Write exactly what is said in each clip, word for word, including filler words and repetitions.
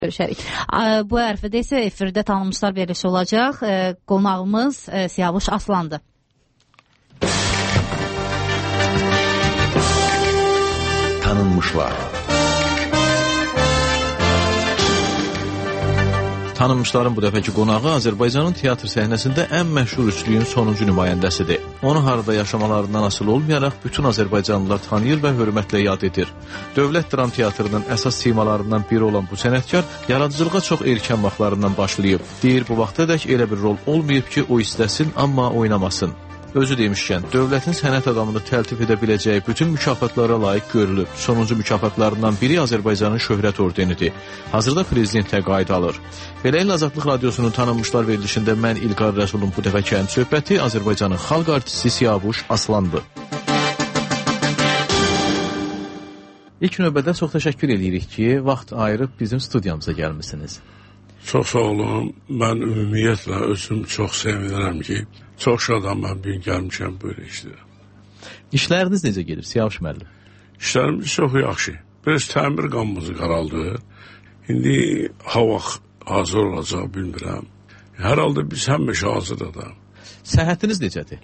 Görüşərik. Bu ərfədə isə efirdə tanınmışlar verilişi olacaq. Qonağımız Siyavuş Aslandır. Tanınmışlar. Tanınmışların bu dəfəki qonağı Azərbaycanın teatr səhnəsində ən məşhur üçlüyün sonuncu nümayəndəsidir. Onu harada yaşamalarından asılı olmayaraq bütün Azərbaycanlılar tanıyır və hörmətlə yad edir. Dövlət Dram Teatrının əsas simalarından biri olan bu sənətkar yaradıcılığa çox erkən vaxtlarından başlayıb. Deyir, bu vaxtadək elə bir rol olmayıb ki, o istəsin, amma oynamasın. Özü demişkən, dövlətin sənət adamını təltif edə biləcəyi bütün mükafatlara layiq görülüb. Sonuncu mükafatlarından biri Azərbaycanın şöhrət ordenidir. Hazırda prezident təqaüd alır. Beləliklə Azadlıq Radiosunun tanınmışlar verilişində mən İlqar Rəsulun bu dəfəki ən söhbəti Azərbaycanın xalq artisti Siyavuş Aslandır. İlk növbədə çox təşəkkür edirik ki, vaxt ayırıb bizim studiyamıza gəlmişsiniz. Çox sağ olun. Mən ümumiyyətlə özüm çox sevinirəm ki, çox şadam mən bir gəlmişəm böyle işlərə. İşləriniz necə gedir Siyavuş müəllim? İşlərimiz çox yaxşı. Biraz təmir qamımızı qaraldı. İndi ha vaxt hazır olacaq bilmirəm. Hər halda biz həmişə hazırıq da. Səhhətiniz necədir?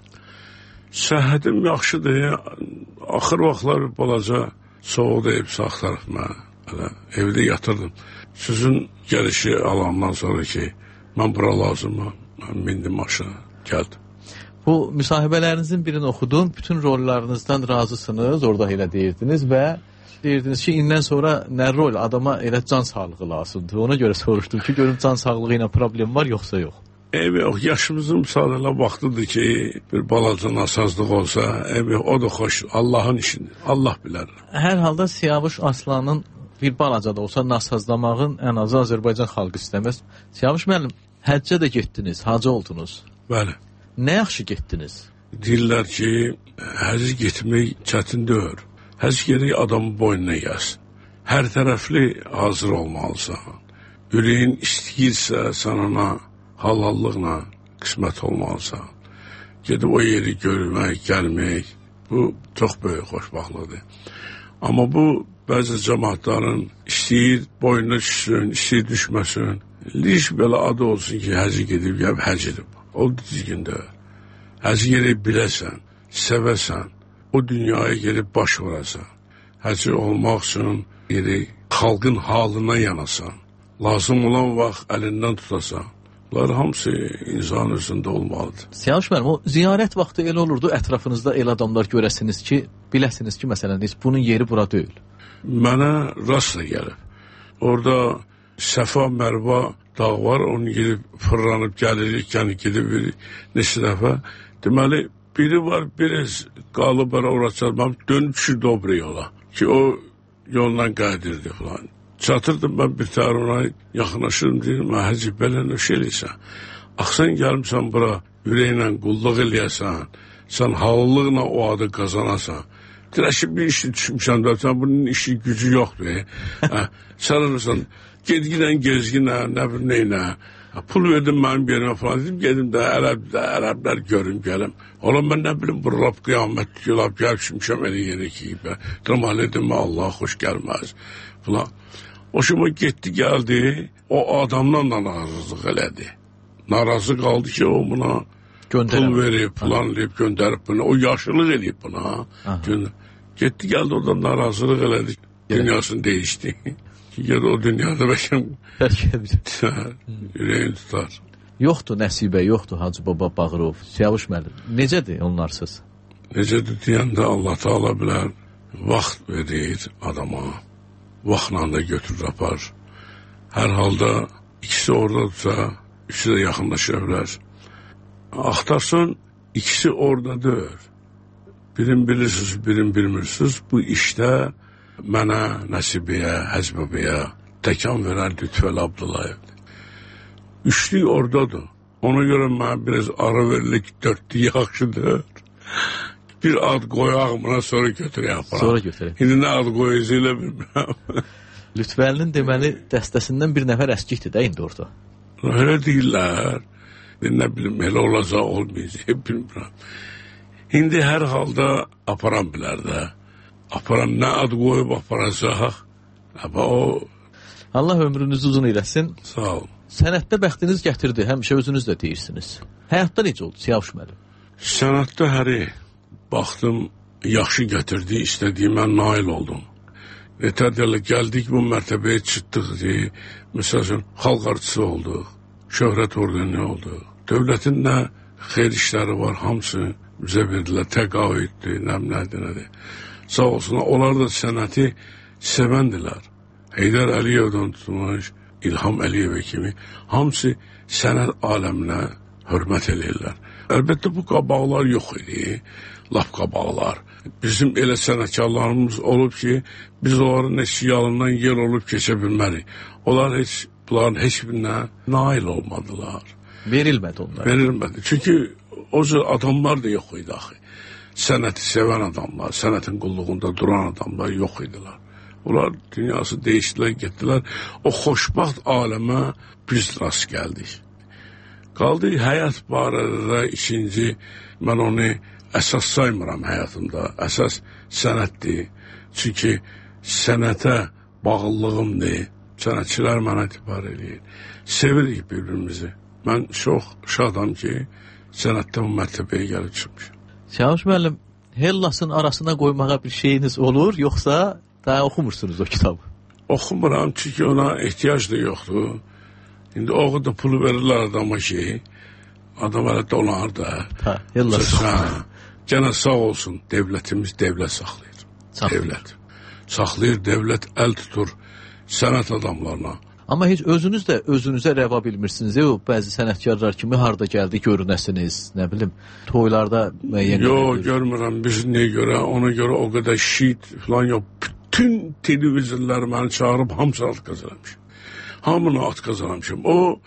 Səhhətim yaxşıdır. Axır vaxtlar balaca soğudu ev sağ tərəfimə. Evdə yatırdım. Sizin gəlişi alandan sonra ki, mən bura lazımam. Mən mindim aşağı, gəldim. Bu müsahibələrinizin birini oxudum. Bütün rollarınızdan razısınız, orada elə deyirdiniz və deyirdiniz ki, indən sonra nə rol adama elə can sağlığı lazımdır. Ona görə soruşdum ki, görüm can sağlığı ilə problem var, yoxsa yox. Ev yox, yaşımızın müsaadə vaxtıdır ki, bir balaca nasazlıq olsa, ev yox, o da xoş, Allahın işidir, Allah bilər. Hər halda Siyavuş Aslanın bir balaca da olsa nasazlamağın ən azı Azərbaycan xalqı istəməz. Siyavuş müəllim, həccə də getdiniz, hacı oldunuz. Bəli. Nə yaxşı getdiniz? Deyirlər ki, həcc getmək çətin deyil. Həcc gerək adamın boynuna gəlsin. Hər tərəfli hazır olmalısan. Ürəyin istəyirsə, sən ona halallıqla qismət olmalısan. Gedib o yeri görmək, gəlmək, bu çox böyük xoşbaxtlıqdır. Amma bu bəzi cəmaatların istəyir boynuna düşsün, istəyir düşməsin. Liş belə adı olsun ki, həci gedib, ya həc edib. O düzgün deyil. Həci gerək biləsən, sevəsən, o dünyaya gelib baş vurasan. Həci olmaq üçün gerək xalqın halına yanasan. Lazım olan vaxt əlindən tutasan. Bunlar hamısı insan özündə olmalıdır. Siyavuş müəllim, o ziyarət vaxtı elə olurdu, ətrafınızda elə adamlar görəsiniz ki, biləsiniz ki, məsələn, bunun yeri bura deyil. Mənə rastla gəlib. Orada Səfa Mərva dağ var, onu gedib fırlanıb gəlirik, yəni gedib bir neçə dəfə. Deməli, biri var, biraz qalıb ara ora çatmam, dönüb düşürdü o bir yola. Ki o yoldan qayıdırdı falan. Çatırdım mən bir təhər ona, yaxınlaşırım deyim, mən həci belə nöş eləyəsən. Axsan gəlmişsən bura, ürəklə qulluq eləyəsən, sən halılıqla o adı qazanasan. Dirəşib bir işi düşmüşsən də, sən bunun işi gücü yoxdur. Hə, sən olursan, gedginən, gezginən, nə bir neynə, pul verdim mənim yerimə falan, dedim, gedim də ərəbdə, ərəblər görüm, gəlim. Ola mən nə bilim, bu Rab qiyamət yolab gəlmişmişəm elə yeri ki, dramalı dedim, Allah xoş gəlməz, falan. Hoşuma getdi, gəldi, o adamdan da narazılıq elədi. Narazı qaldı ki, o buna pul verib, plan eləyib, göndərib buna, o yaşlılıq eləyib buna. Getdi, gəldi, o da narazılıq elədi, dünyasını değişdi. Ki, o dünyada bəlkəm ürəyin tutar. Yoxdur Nəsibə, yoxdur Hacı Baba Bağırov, Siyavuş müəllim, necədir onlarsız? Necədir deyəndə Allah Taala bilər, vaxt verir adama, vaxtla da götürür apar. Hər halda ikisi oradadırsa, üçü də yaxınlaşa bilər. Axtarsan, ikisi oradadır. Birin bilirsiniz, birin bilmirsiniz. Bu işdə mənə, Nəsibəyə, Həzbəbəyə təkan verər Lütfəli Abdullayevdir. Üçlük oradadır. Ona görə mən biraz ara verilik dörtlük yaxşıdır. Bir ad qoyaq buna, sonra götürək aparaq. Sonra götürək. İndi nə ad qoyacaq bilmirəm. Lütfəlinin deməli dəstəsindən bir nəfər əskikdir də indi orada. Elə deyirlər. Nə bilim, elə olacaq, olmayacaq, bilmirəm. İndi hər halda aparan bilər də. Aparan nə ad qoyub aparacaq. O Allah ömrünüzü uzun eləsin. Sağ olun. Sənətdə bəxtiniz gətirdi, həmişə özünüz də deyirsiniz. Həyatda necə oldu Siyavuş müəllim? Sənətdə həri baxdım, yaxşı gətirdi, istədiyimə nail oldum. Nətərdirlə gəldik bu mərtəbəyə çıxdıq deyə, məsələn, xalq artısı olduq, şöhrət ordeni olduq. Dövlətin nə xeyr işləri var, hamısı bizə verdilər, təqaüddür, nəmlədir, nədir. Sağ olsunlar, onlar da sənəti sevəndilər. Heydər Əliyevdən tutmuş, İlham Əliyevə kimi hamısı sənət aləminə hörmət eləyirlər. Əlbəttə bu qabaqlar yox idi, laf qabaqlar. Bizim elə sənətkarlarımız olub ki, biz onların eşyalından yer olub keçə bilmərik. Onlar heç, bunların heç birinə nail olmadılar. Verilmədi onlara. Verilmədi. Çünki o cür adamlar da yox idi axı. Sənəti sevən adamlar, sənətin qulluğunda duran adamlar yox idilər. Onlar dünyası değişdilər, getdilər. O xoşbaxt aləmə biz rast gəldik. Qaldı həyat barədə ikinci, mən onu əsas saymıram həyatımda. Əsas sənətdir. Çünki sənətə bağlılığımdır. Sənətçilər mənə etibar edir. Sevirik bir-birimizi. Mən çox şadam ki, sənətdə bu mərtəbəyə gəlib çıxmışım. Siyavuş müəllim, Hellasın arasına qoymağa bir şeyiniz olur, yoxsa daha oxumursunuz o kitabı? Oxumuram, çünki ona ehtiyac da yoxdur. İndi o da pulu verirlər adama ki, adam hələ dolar da. Ha, Hellas. Gənə sağ olsun, devlətimiz devlət saxlayır. Saxlayır. Devlət. Saxlayır, devlət əl tutur sənət adamlarına. Amma heç özünüz də özünüzə rəva bilmirsiniz. O bəzi sənətkarlar kimi harda gəldi görünəsiniz, nə bilim, toylarda müəyyən. Yox, görmürəm. Biz nəyə görə, ona görə o qədər şiit falan yox. Bütün televizorlar məni çağırıb hamısını at qazanmışım. Hamını at qazanmışım. O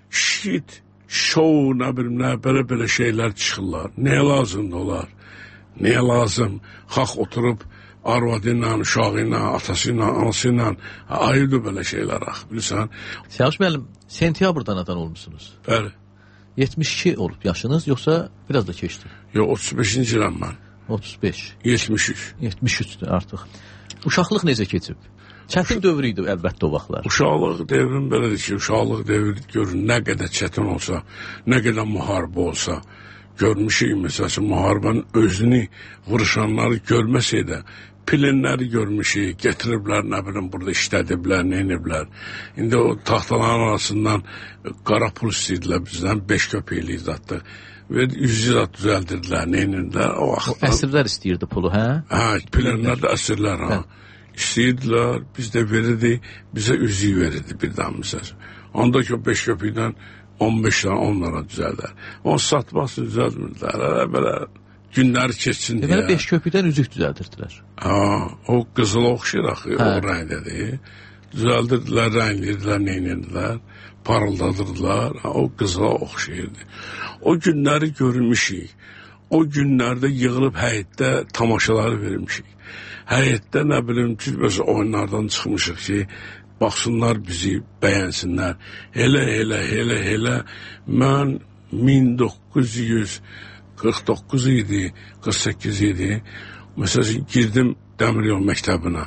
şiit, şou, nə bilim, nə belə-belə şeylər çıxırlar. Nəyə lazımdır olar? Nəyə lazım? Xalq oturub arvadı ilə, uşağı ilə, atası ilə, anası ilə ayırdı belə şeylər ax, bilirsən. Siyavuş müəllim, sentyabrdan anadan olmuşsunuz. Bəli. yetmiş iki olub yaşınız, yoxsa biraz da keçdi? Yox, otuz beşinci iləm mən. otuz beş. yetmiş üç. yetmiş üçdür artıq. Uşaqlıq necə keçib? Çətin dövr idi əlbəttə o vaxtlar. Uşaqlıq devrim belədir ki, uşaqlıq devri görün, nə qədər çətin olsa, nə qədər müharibə olsa, görmüşük, məsələn, müharibənin özünü vuruşanları görməsək də, pilinləri görmüşük, getiriblər, nə bilim, burada işlədiblər, nə ediblər. İndi o taxtaların arasından qara pul istəyirdilər bizdən, beş köpəklik zatdı. Və yüz zat düzəldirdilər, nə ediblər. O, o əsirlər istəyirdi pulu, hə? Hə, pilinlər də əsirlər, hə. İstəyirdilər, biz də verirdik, bizə üzüyü verirdi birdən məsəl. Ondakı o beş köpəkdən on beş dənə onlara düzəldər. Onu satmasını düzəldmirdilər, elə belə günləri keçsin deyə. Deməli beş köpükdən üzük düzəldirdilər. Ha, o qızıla oxşayır axı, hə. O rəngdədir. Düzəldirdilər, rənglirdilər, neynirdilər, parıldadırdılar, ha, o qızıla oxşayırdı. O günləri görmüşük. O günlərdə yığılıb həyətdə tamaşaları vermişik. Həyətdə nə bilim, cüzbəsi oyunlardan çıxmışıq ki, baxsınlar bizi, bəyənsinlər. Elə, elə, elə, elə. Mən min doqquz yüz qırx doqquz idi, qırx səkkiz idi. Məsələn, girdim Dəmiryol məktəbinə.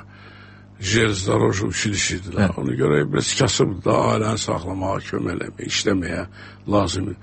Jelzdaroj uçilişidirlər. Hə. Ona görə biraz kasıbdır da, ailəni saxlamağa, kömək eləməyə, işləməyə lazımdır.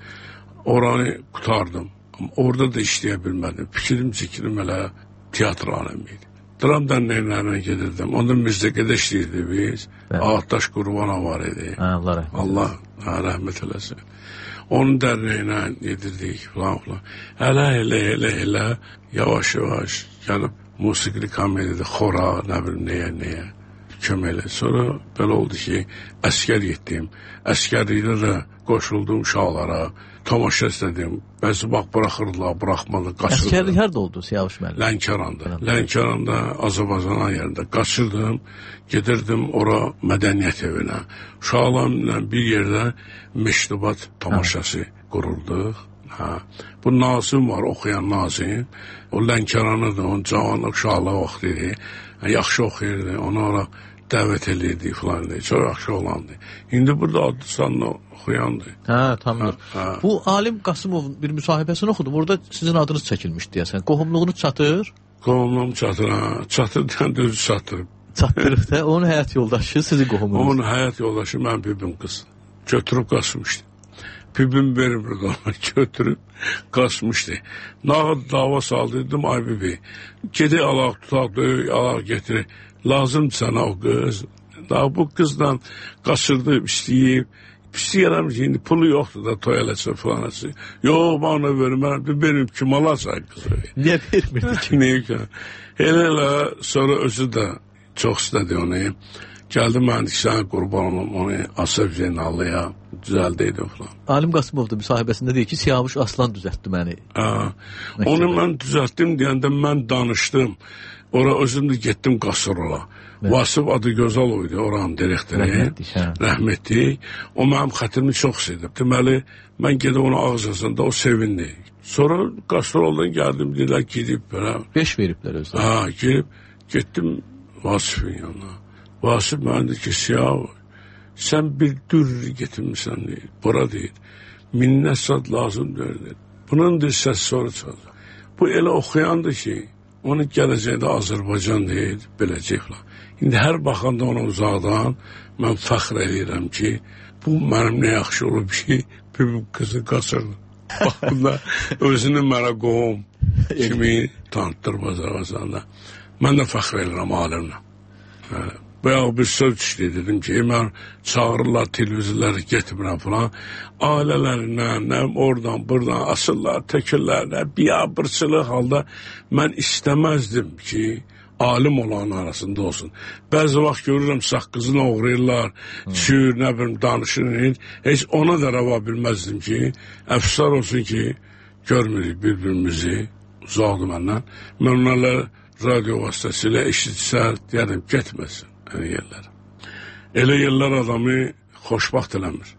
Oranı qutardım. Amma orada da işləyə bilmədim. Fikrim, zikrim elə tiyatr aləmiydi. Dram dənləyinlərlə gedirdim. Onda müzdəqədə işləyirdi biz. Ağattaş Qurbanov var idi. Hə, Allah rəhmət eləsin. Allah hə, rəhmət eləsin. Onun dərnəyinə gedirdik falan falan. Hələ, elə, elə, elə, yavaş yavaş gəlib musiqili komediyada xora, nə bilim, nəyə, nəyə köməklə. Sonra belə oldu ki, əskər getdim. Əskərlikdə də qoşuldum uşaqlara. Tamaşa istədim. Bəzi bax, buraxırdılar, buraxmadı, qaçırdım. Əskərlik harada oldu Siyavuş müəllim? Lənkəranda. Lənkəranda, Azərbaycan yerində qaçırdım. Gedirdim ora mədəniyyət evinə. Uşaqlarla bir yerdə məştubat tamaşası qurulduq. Ha. Bu Nazım var, oxuyan Nazım. O Lənkəranıdır, onun cavanlıq, uşaqlıq vaxtı idi. Yaxşı oxuyurdu, onu ora dəvət edirdi filan idi. Çox yaxşı olandı. İndi burada Adlısanla oxuyandı. Hə, tamamdır. Hə. Bu Alim Qasımovun bir müsahibəsini oxudum. Orada sizin adınız çəkilmiş deyəsən. Qohumluğunuz çatır? Qohumluğum çatır, hə. Çatır, deyən də özü çatır. çatdırıb da onun həyat yoldaşı sizi qohumunuz. Onun həyat yoldaşı mən bibim qız. Götürüb qaçmışdı. Bibim vermirdi ona, götürüb qaçmışdı. Nağd dava saldıydım, ay bibi. Gedi alaq, tutaq, döyük, alaq getirir. Lazımdır sana o qız. Daha bu qızla qaçırdı, istəyib. İstəyirəm ki, indi pulu yoxdur da toy eləsə falanası. Yox, bana verməm, benim kim alacaq qızı. Niyə vermirdi ki? Niyə ki? Elə elə sonra özü də çox istədi onu. Gəldi mən sən qurban olum onu Asaf Zeynallıya düzəldiydi falan. Alim Qasımov da müsahibəsində deyir ki, Siyavuş Aslan düzəltdi məni. Ha, onu mən düzəltdim deyəndə mən danışdım. Ora özüm də getdim Qasırola. Vasif Adıgözaloğlu idi oranın direktori. Rəhmətlik. O mənim xətrimi çox sevdi. Deməli, mən gedib onu ağzasında o sevindi. Sonra Qasıroldan gəldim, dedilər gidib belə. Beş veriblər özləri. Ha, girib, getdim Vasifin yanına. Vasif mənə dedi ki, Siyavuş, sən bir dürr getirmişsən deyil. Bura deyil. Minnət sad lazım deyil. Bunun da səs sonra çalacaq. Bu elə oxuyandı ki, onu gələcəkdə Azərbaycan deyil, beləcək falan. İndi hər baxanda ona uzaqdan mən fəxr edirəm ki, bu mənim nə yaxşı olub ki, bir qızı qaçırdı. Bax, bunda özünü mənə qohum kimi tanıtdır Azərbaycanda. Mən də fəxr edirəm alimlə. Bayağı bir söz düşdü, dedim ki, mən çağırırlar televizorları getirmirəm falan. Ailələrlə, nə oradan, buradan asırlar, təkirlərlə, biabırçılıq halda mən istəməzdim ki, alim olan arasında olsun. Bəzi vaxt görürəm saqqızını oğrayırlar, çür, nə bilim, danışır, heç ona da rava bilməzdim ki, əfsar olsun ki, görmürük bir-birimizi, uzaqdı məndən. Mən onlarla radio vasitəsilə eşitsə, deyərim, getməsin. Elə yerlər. Elə yerlər adamı xoşbaxt eləmir.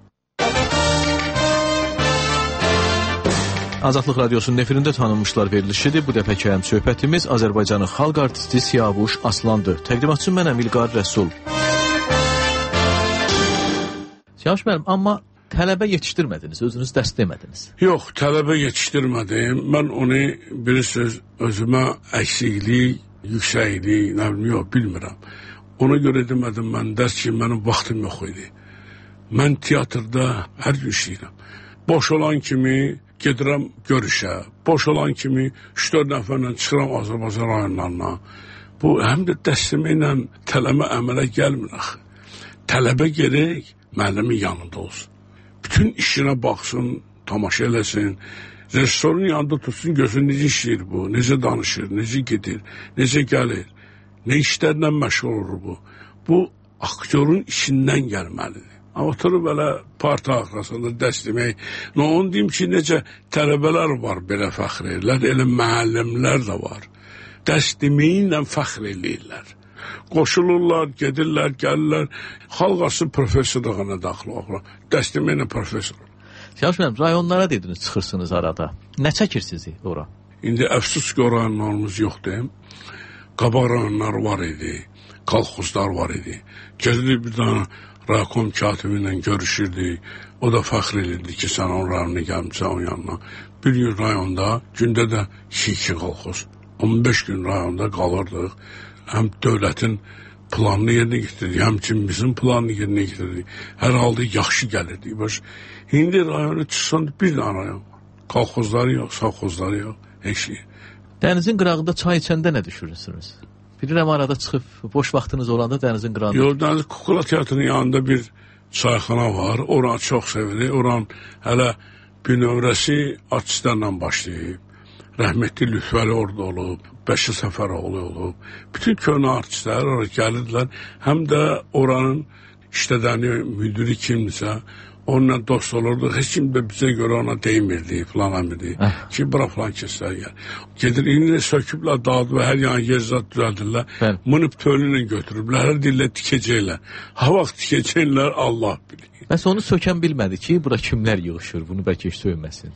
Azadlıq Radiosunun efirində tanınmışlar verilişidir. Bu dəfəki həm söhbətimiz Azərbaycanın xalq artisti Siyavuş Aslandır. Təqdimatçı mənəm İlqar Rəsul. Siyavuş müəllim, amma tələbə yetişdirmədiniz, özünüz dərs demədiniz. Yox, tələbə yetişdirmədim. Mən onu bilirsiniz, özümə əksiklik, yüksəklik, nə bilim, yox, bilmirəm. Ona görə demədim mən dərs ki, mənim vaxtım yox idi. Mən teatrda hər gün işləyirəm. Boş olan kimi gedirəm görüşə, boş olan kimi üç dörd nəfərlə çıxıram Azərbaycan rayonlarına. Bu, həm də dəstəməklə tələmə əmələ gəlmir axı. Tələbə gerək müəllimin yanında olsun. Bütün işinə baxsın, tamaşa eləsin, rejissorun yanında tutsun, gözün necə işləyir bu, necə danışır, necə gedir, necə gəlir. Nə işlərlə məşğul olur bu? Bu, aktyorun işindən gəlməlidir. Oturub belə parta arxasında dərs demək. Nə onu deyim ki, necə tələbələr var belə fəxr edirlər, elə müəllimlər də var. Dərs deməyinlə fəxr edirlər. Qoşulurlar, gedirlər, gəlirlər. Xalq arası professorluğuna daxil olurlar. Dərs deməklə professor. Siyavuş müəllim, rayonlara dediniz, çıxırsınız arada. Nə çəkir sizi ora? İndi əfsus ki, o rayonlarımız yoxdur. Qabaq rayonlar var idi, kolxozlar var idi. Gedirdik bir dana raykom katibi ilə görüşürdük. O da fəxr edirdi ki, sən onun rayonuna gəlmişsən onun yanına. Bir gün rayonda, gündə də iki kolxoz. on beş gün rayonda qalırdıq. Həm dövlətin planını yerinə getirdik, həmçin bizim planını yerinə getirdik. Hər halda yaxşı gəlirdik. Baş, indi rayonu çıxsan bir dana rayon. Kolxozları yox, savxozları yox, heç şey. Dənizin qırağında çay içəndə nə düşünürsünüz? Bilirəm arada çıxıb, boş vaxtınız olanda dənizin qırağında. Yox, dəniz Kukula Teatrının yanında bir çayxana var. Oranı çox sevilir. Oranın hələ bir nömrəsi artistlərlə başlayıb. Rəhmətli Lütfəli orada olub, Bəşir Səfəroğlu olub. Bütün köhnə artistlər oraya gəlirdilər. Həm də oranın işlədəni, müdürü kimdirsə, onunla dost olurdu. Heç kim də bizə görə ona deymirdi, falan əmirdi. Ki, bura falan kəslər gəl. Gedir, indi söküblər, dağıdı və hər yan yerzat düzəldirlər. Mınıb tölünlə götürüblər, hər dillə tikəcəklər. Ha vaxt tikəcəklər, Allah bilir. Bəs onu sökən bilmədi ki, bura kimlər yığışır, bunu bəlkə heç söyməsin.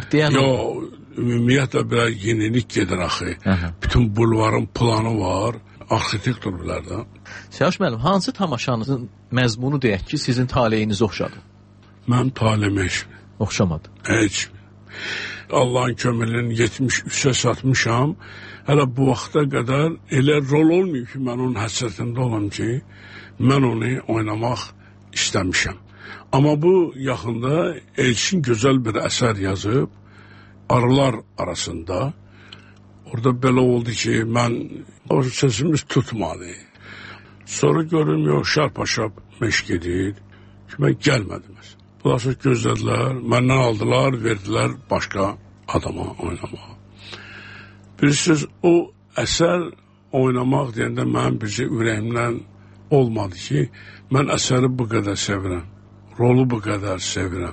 Yox, ümumiyyətlə bir yenilik gedir axı. Bütün bulvarın planı var, arxitektor bilər də. Siyavuş müəllim, hansı tamaşanızın məzmunu deyək ki, sizin taleyinizi oxşadı? Mənim taleyimə heç mi? Oxşamadı. Heç mi? Allahın kömürlüğünü yetmiş üçə satmışam. Hələ bu vaxta qədər elə rol olmayıb ki, mən onun həsrətində olam ki, mən onu oynamaq istəmişəm. Amma bu yaxında Elçin gözəl bir əsər yazıb, Arılar arasında. Orada belə oldu ki, mən o sözümüz tutmadı. Sonra görürüm, yox, şarpa-şarp meşq edir ki, mən gəlmədim. Bunlar sonra gözlədilər, məndən aldılar, verdilər başqa adama oynamağa. Bilirsiniz, o əsər oynamaq deyəndə mənim bircə ürəyimdən olmadı ki, mən əsəri bu qədər sevirəm, rolu bu qədər sevirəm.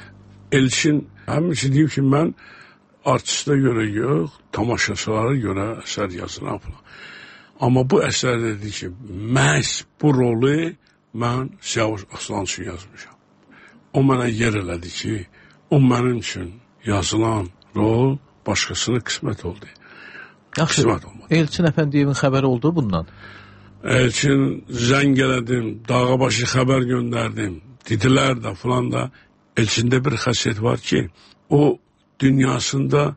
Elçin həmin için deyib ki, mən artistə görə yox, tamaşaçılara görə əsər yazıram falan. Amma bu əsər dedi ki, məhz bu rolu mən Siyavuş Aslan üçün yazmışam. O mənə yer elədi ki, o mənim üçün yazılan rol başqasına qismət oldu. Yaxşı, Elçin Əfəndiyevin xəbəri oldu bundan? Elçin zəng elədim, Dağabaşı xəbər göndərdim, dedilər də falan da. Elçində bir xəsiyyət var ki, o dünyasında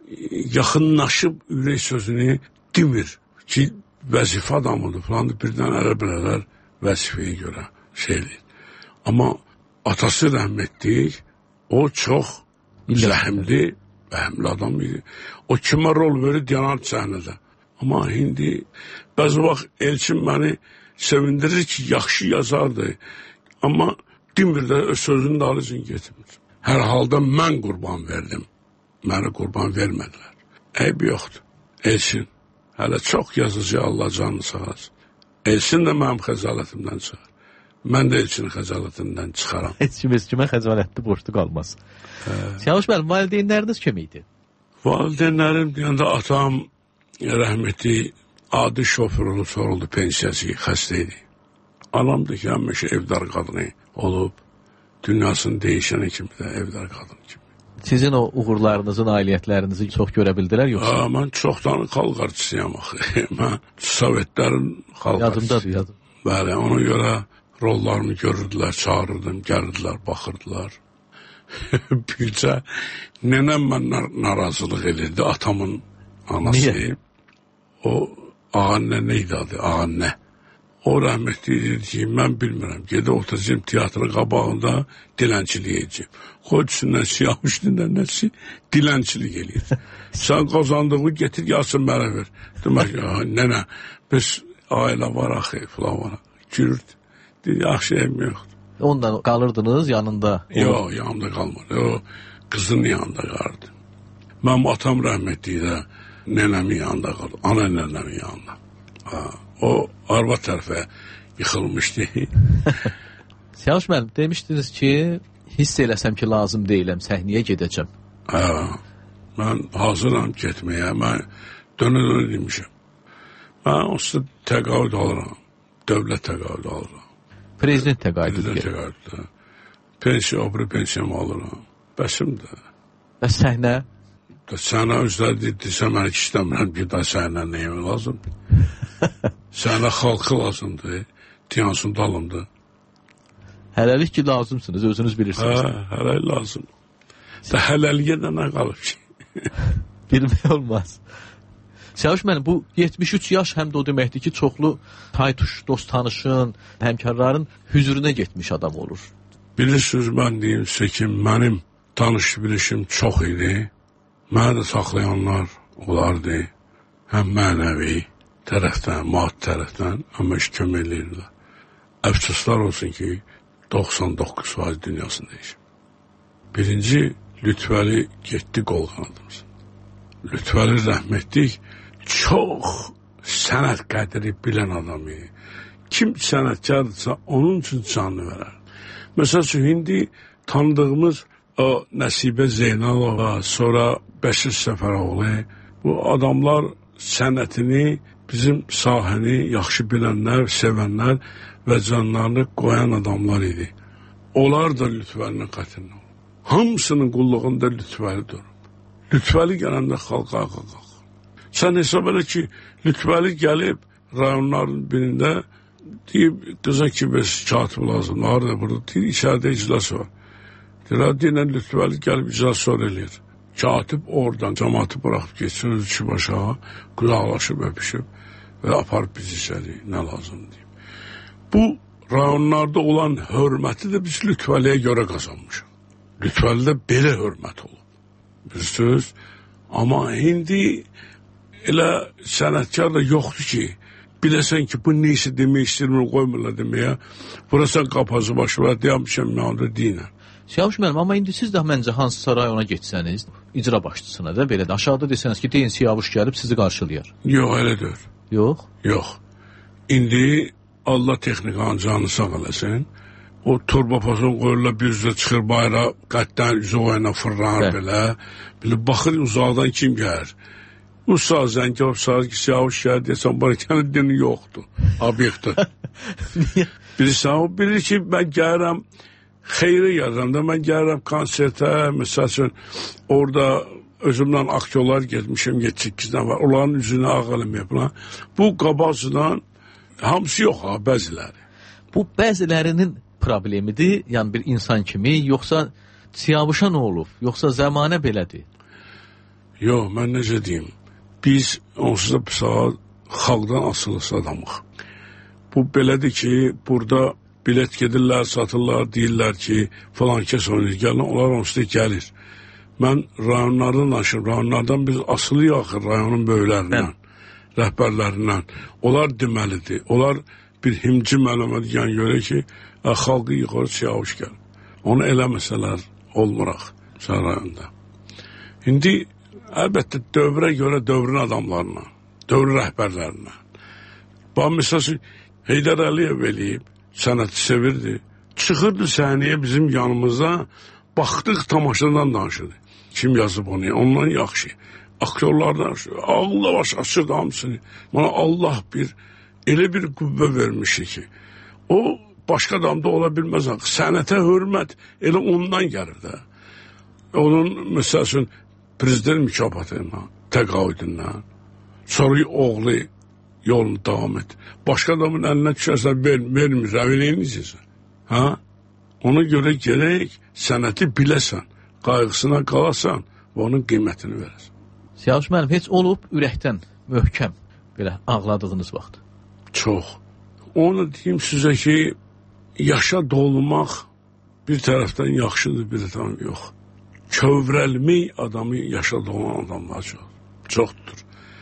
yaxınlaşıb ürək sözünü demir ki, vəzifə adamıdır falan da birdən ərəb-ərələr vəzifəyə görə şey edir. Amma atası rəhmətlik, o çox zəhimli, vəhimli adam idi. O kimə rol verir, yanar səhnədə. Amma indi bəzi vaxt Elçin məni sevindirir ki, yaxşı yazardı. Amma demir də öz sözünü də alıcın getirmir. Hər halda mən qurban verdim. Məni qurban vermədilər. Eyb yoxdur. Elçin, hələ çox yazıcı, Allah canını sağlasın. Elçin də mənim xəcalətimdən çıxar. Mən də Elçinin xəcalətindən çıxaram. Heç kim heç kimə xəcalətli borçlu qalmaz. Siyavuş bəy, valideynləriniz kim idi? Valideynlərim deyəndə atam rəhməti adi şoför olub, sonra oldu pensiyası, xəstə idi. Anam da ki, həmişə evdar qadını olub, dünyasını değişəni kimi də evdar qadın kimi. Sizin o uğurlarınızın, nailiyyətlərinizi çox görə bildilər, yoxsa? Ha, mən çoxdan xalq artistiyəm axı. Mən Sovetlərin xalq Yadımdadır, yadım. Bəli, ona görə rollarımı görürdülər, çağırırdım, gəlirdilər, baxırdılar. Bircə nənəm məndən narazılıq edirdi, atamın anası. Niyə? O, ağanne neydi adı, ağanne. O rəhmətli dedi ki, mən bilmirəm, gedə oturacağım tiyatro qabağında dilənçilik edəcəm. Qoycusundan Siyavuş dinlənəsi dilənçilik eləyir. Sən qazandığı getir, yazsın mənə ver. Demək, nənə, biz ailə var axı, falan var. Gürürdü. Dedi, yaxşı evim yoxdur. Ondan qalırdınız yanında? Yox, yanımda qalmadı. O qızının yanında qalırdı. Mənim atam rəhmətli də nənəmin yanında qalır, ana nənəmin yanında. Ha. O arva tərəfə yıxılmışdı. Siyavuş müəllim, demişdiniz ki, hiss eləsəm ki, lazım deyiləm, səhnəyə gedəcəm. Hə, mən hazıram getməyə, mən dönə-dönə demişəm. Mən onsuz təqaüd alıram, dövlət təqaüd alıram. Prezident təqaüdü. Prezident təqaüdü. Pensiya, obri pensiyamı alıram. Bəsimdir. Bəs səhnə? Sənə özləri dedirsə, mən heç istəmirəm ki, da səhnə neyimi lazımdır. Sənə xalqı lazımdır, tiyansın dalımdır. Hələlik ki, lazımsınız, özünüz bilirsiniz. Hə, hələlik lazım. Da hələliyə də nə qalıb ki? Bilmək olmaz. Siyavuş müəllim, bu yetmiş üç yaş həm də o deməkdir ki, çoxlu taytuş, dost tanışın, həmkarların hüzuruna getmiş adam olur. Bilirsiniz, mən deyim sizə ki, mənim tanış bilişim çox idi. Mənə də saxlayanlar olardı, həm mənəvi tərəfdən, maddi tərəfdən, amma iş kömək edirlər. Əfsuslar olsun ki, doxsan doqquz faiz dünyasını dəyişib. Birinci, Lütfəli getdi qol qanadımızın. Lütfəli rəhmətlik çox sənət qədri bilən adam idi. Kim sənətkardırsa, onun üçün canını verər. Məsəl üçün, indi tanıdığımız o Nəsibə Zeynalova, sonra Bəşir Səfəroğlu, bu adamlar sənətini, bizim sahəni yaxşı bilənlər, sevənlər və canlarını qoyan adamlar idi. Onlar da Lütfəlinin xətrinə olub. Hamısının qulluğunda Lütfəli durub. Lütfəli gələndə xalqa qalq. Sən hesab elə ki, Lütfəli gəlib rayonların birində deyib, qıza ki, biz katib lazım, harada burada deyir, içəridə iclas var. Deyir, deyilən Lütfəli gəlib iclas sonra eləyir. Katib oradan cəmaatı buraxıb geçsin, özü düşüb aşağı, qulaqlaşıb, öpüşüb və aparıb bizi içəri, nə lazım deyib. Bu rayonlarda olan hörməti də biz Lütfəliyə görə qazanmışıq. Lütfəlidə belə hörmət olub. Bilirsiniz? Amma indi elə sənətkar da yoxdur ki, biləsən ki, bu neysə demək istəyirmir, qoymurlar deməyə. Burası qapazı başı var, deyəmişəm, məndə deyinə. Siyavuş müəllim, amma indi siz də məncə hansısa rayona geçsəniz, icra başçısına da belə də aşağıda desəniz ki, deyin Siyavuş gəlib sizi qarşılayar. Yox, elə deyil. Yox? Yox. İndi Allah texnikanın canını sağ eləsin. O torba pason qoyurlar, bir üzrə çıxır bayrağı, qəddən üzə oyana fırlanır belə. Belə baxır uzaqdan kim gəlir. Bu sağ zəngi o sağ ki, Siyavuş gəlir deyəsən, barəkənin dini yoxdur, obyektdir. Biri sağ o bilir ki, mən gəlirəm, xeyri yazıram da, mən gəlirəm konsertə, məsəl üçün, orada özümdən aktyorlar getmişim, yeddi səkkizdən var, onların üzünə ağılım yapılan. Bu qabaqcıdan hamısı yox ha, bəziləri. Bu bəzilərinin problemidir, yəni bir insan kimi, yoxsa Siyavuşa nə olub, yoxsa zəmanə belədir? Yox, mən necə deyim, biz onsuz da saat xalqdan asılısı adamıq. Bu belədir ki, burada bilet gedirlər, satırlar, deyirlər ki, falan kəs oynayır, gəlin, onlar onsuz da gəlir. Mən rayonlardan danışırım, rayonlardan biz asılıyıq axır rayonun böyüklərindən, rəhbərlərindən. Onlar deməlidir, onlar bir himci mənəmə deyən görə ki, xalqı yıxır, Siyavuş gəlir. Onu eləməsələr olmuraq rayonda. İndi əlbəttə dövrə görə dövrün adamlarına, dövr rəhbərlərinə. Bax, məsələn, Heydər Əliyev eləyib, sənəti sevirdi. Çıxırdı səhnəyə bizim yanımızda, baxdıq tamaşadan danışırdı. Kim yazıb onu? Ondan yaxşı. Aktyorlardan yaxşı. Allah baş açır hamısını. Bana Allah bir, elə bir qüvvə vermişdi ki, o başqa adamda ola bilməz. Sənətə hörmət elə ondan gəlir də. Onun, məsəl üçün, prezident mükafatından, təqaüdündən, sonra oğlu yolunu davam et. Başqa adamın əlinə düşərsən, ver, vermir, əvələyinizsən. Ha? Ona görə gerək sənəti biləsən, qayğısına qalasan və onun qiymətini verəsən. Siyavuş müəllim, heç olub ürəkdən, möhkəm, belə ağladığınız vaxt? Çox. Onu deyim sizə ki, yaşa dolmaq bir tərəfdən yaxşıdır, bir tərəfdən yox. Kövrəlmək adamı yaşa dolan adamlar çox, çoxdur.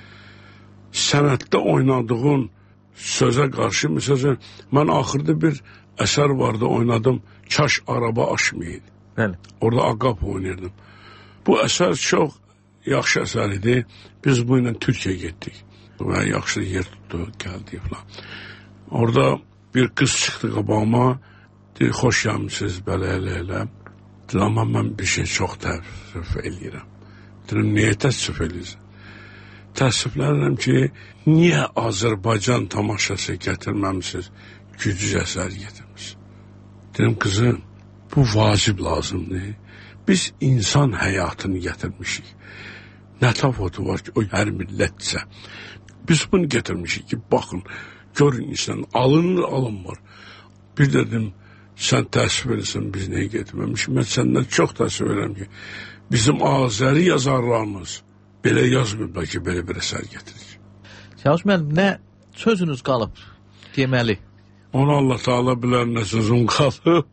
Sənətdə oynadığın sözə qarşı, məsələn, mən axırda bir əsər vardı, oynadım, Kaş araba aşmayın. Bəli. Orada Aqap oynayırdım. Bu əsər çox yaxşı əsər idi. Biz bu ilə Türkiyə getdik. Və yaxşı yer tutdu, gəldi falan. Orada bir qız çıxdı qabağıma, deyir, xoş gəlmişsiniz, belə elə elə. Deyir, amma mən bir şey çox təəssüf eləyirəm. Deyir, niyə təəssüf eləyirsən? Təəssüflənirəm ki, niyə Azərbaycan tamaşası gətirməmişsiniz, gücüz əsər gətirmişsiniz? Deyirəm, qızım, bu vacib lazımdır. Biz insan həyatını gətirmişik. Nə təfavütü var ki, o hər millətsə. Biz bunu gətirmişik ki, baxın, görün insan, alınır, alınmır. Bir dedim, sən təəssüf edirsən, biz nəyə getirməmişik? Mən səndən çox təəssüf edirəm ki, bizim Azəri yazarlarımız belə yazmırlar ki, belə bir əsər getirir. Siyavuş müəllim, nə sözünüz qalıb deməli? Onu Allah Teala bilər, nə sözüm qalıb,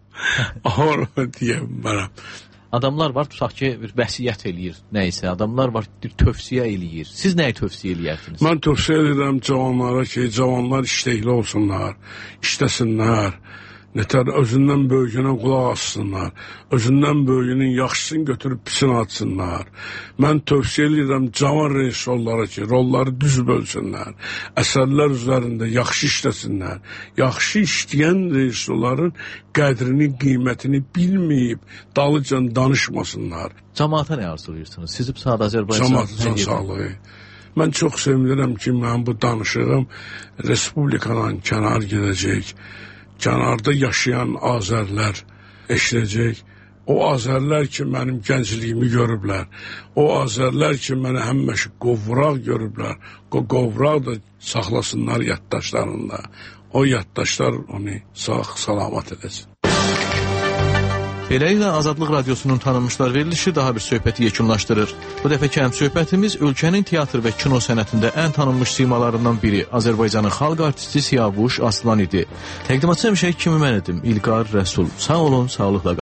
onu deyəm mənəm. Adamlar var, tutaq ki, bir vəsiyyət eləyir nəysə, adamlar var, bir tövsiyə eləyir. Siz nəyi tövsiyə eləyərsiniz? Mən tövsiyə edirəm cavanlara ki, cavanlar iştəkli olsunlar, işləsinlər, nətər özündən böyüyünə qulaq assınlar, özündən böyüyünün yaxşısını götürüb pisini atsınlar. Mən tövsiyə edirəm cavan rejissorlara ki, rolları düz bölsünlər, əsərlər üzərində yaxşı işləsinlər. Yaxşı işləyən rejissorların qədrini, qiymətini bilməyib, dalıcan danışmasınlar. Cəmaata nə arzulayırsınız? Sizib sadə Azərbaycan... Cəmaata sağlığı. Mən çox sevinirəm ki, mən bu danışığım Respublikadan kənar gedəcək. Kənarda yaşayan Azərlər eşidəcək. O Azərlər ki, mənim gəncliyimi görüblər. O Azərlər ki, mənə həmməşi qovraq görüblər. O qovraq da saxlasınlar yaddaşlarında. O yaddaşlar onu sağ, salamat edəsin. Beləliklə Azadlıq Radiosunun tanınmışlar verilişi daha bir söhbəti yekunlaşdırır. Bu dəfəki həm söhbətimiz ölkənin teatr və kino sənətində ən tanınmış simalarından biri Azərbaycanın xalq artisti Siyavuş Aslan idi. Təqdimatçı həmişə kimi mən idim, İlqar Rəsul. Sağ olun, sağlıqla qalın.